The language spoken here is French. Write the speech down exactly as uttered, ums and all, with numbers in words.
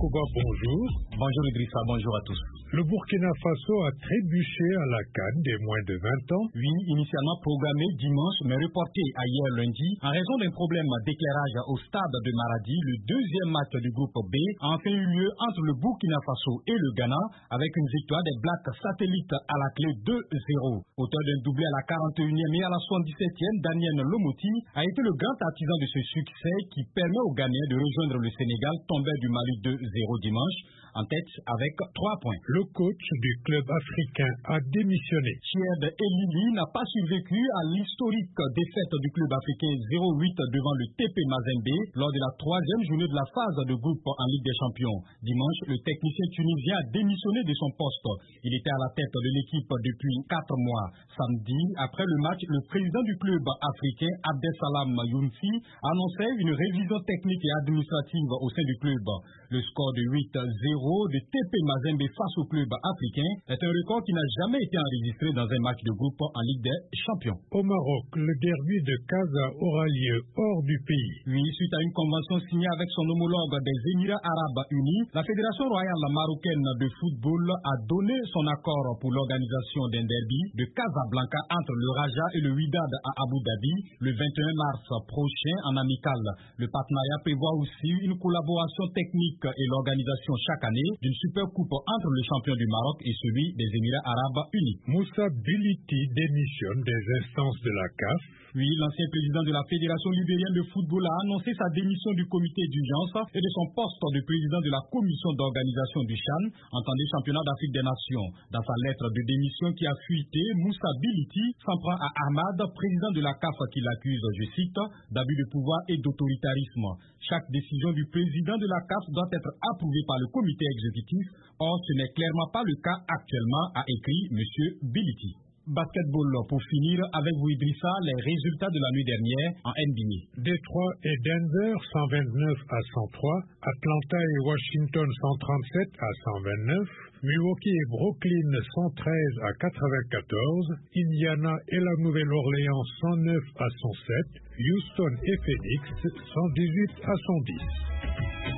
Yakuba, bonjour. Bonjour Idrissa, bonjour à tous. Le Burkina Faso a trébuché à la CAN des moins de vingt ans. Oui, initialement programmé dimanche, mais reporté à hier lundi, en raison d'un problème d'éclairage au stade de Maradi, le deuxième match du groupe B a enfin eu lieu entre le Burkina Faso et le Ghana, avec une victoire des Blacks satellites à la clé deux zéro. Auteur d'un doublé à la quarante et unième et à la soixante-dix-septième, Daniel Lomoti a été le grand artisan de ce succès qui permet aux Ghanéens de rejoindre le Sénégal, tombé du Mali deux zéro dimanche, en tête avec trois points. Le coach du club africain a démissionné. Chied Elili n'a pas survécu à l'historique défaite du club africain zéro huit devant le T P Mazembe lors de la troisième journée de la phase de groupe en Ligue des Champions. Dimanche, le technicien tunisien a démissionné de son poste. Il était à la tête de l'équipe depuis quatre mois. Samedi, après le match, le président du club africain, Abdesalam Younsi, annonçait une révision technique et administrative au sein du club. Le score de huit zéro de T P Mazembe face au club africain est un record qui n'a jamais été enregistré dans un match de groupe en Ligue des Champions. Au Maroc, le derby de Casa aura lieu hors du pays. Oui, suite à une convention signée avec son homologue des Émirats Arabes Unis, la Fédération royale marocaine de football a donné son accord pour l'organisation d'un derby de Casablanca entre le Raja et le Wydad à Abu Dhabi le vingt et un mars prochain en amical. Le partenariat prévoit aussi une collaboration technique et l'organisation chaque année d'une super coupe entre le champion du Maroc et celui des Émirats Arabes Unis. Moussa Biliti démissionne des instances de la C A F. Oui, l'ancien président de la Fédération libérienne de football a annoncé sa démission du comité d'urgence et de son poste de président de la commission d'organisation du CHAN, entendez Championnat d'Afrique des Nations. Dans sa lettre de démission qui a fuité, Moussa Biliti s'en prend à Ahmad, président de la C A F, qui l'accuse, je cite, d'abus de pouvoir et d'autoritarisme. Chaque décision du président de la C A F doit être approuvée par le comité exécutif. Or, ce n'est clairement pas le cas actuellement, a écrit M. Biliti. Basketball pour finir avec vous Idrissa, les résultats de la nuit dernière en N B A. Détroit et Denver cent vingt-neuf à cent trois, Atlanta et Washington cent trente-sept à cent vingt-neuf, Milwaukee et Brooklyn cent treize à quatre-vingt-quatorze, Indiana et la Nouvelle-Orléans cent neuf à cent sept, Houston et Phoenix cent dix-huit à cent dix.